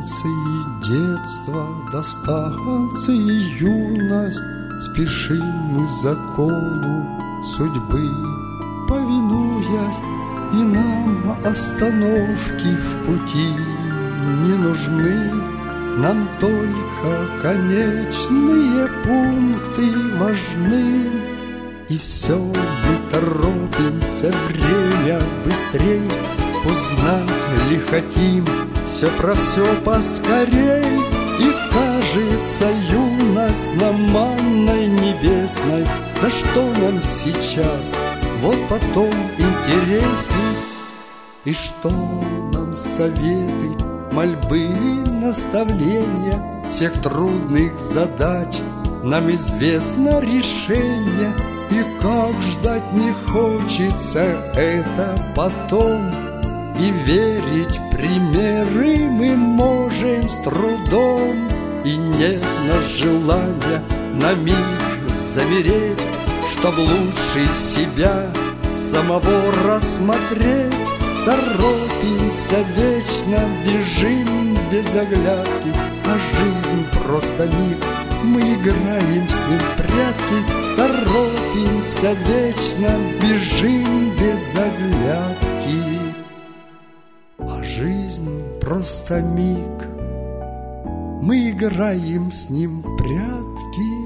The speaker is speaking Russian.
детства до станции юность, спешим мы закону судьбы, повинуясь, и нам остановки в пути не нужны. Нам только конечные пункты важны. И все мы торопимся, время быстрей, узнать ли хотим все про все поскорей. И кажется, юность нам манной небесной, да что нам сейчас, вот потом интересней. И что нам советы, мольбы, наставления всех трудных задач, нам известно решение. И как ждать не хочется это потом, и верить примеры мы можем с трудом. И нет нас желания на миг замереть, чтоб лучше себя самого рассмотреть. Торопимся вечно, бежим без оглядки, а жизнь просто миг, мы играем с ним в прятки. Торопимся вечно, бежим без оглядки, а жизнь просто миг, мы играем с ним в прятки.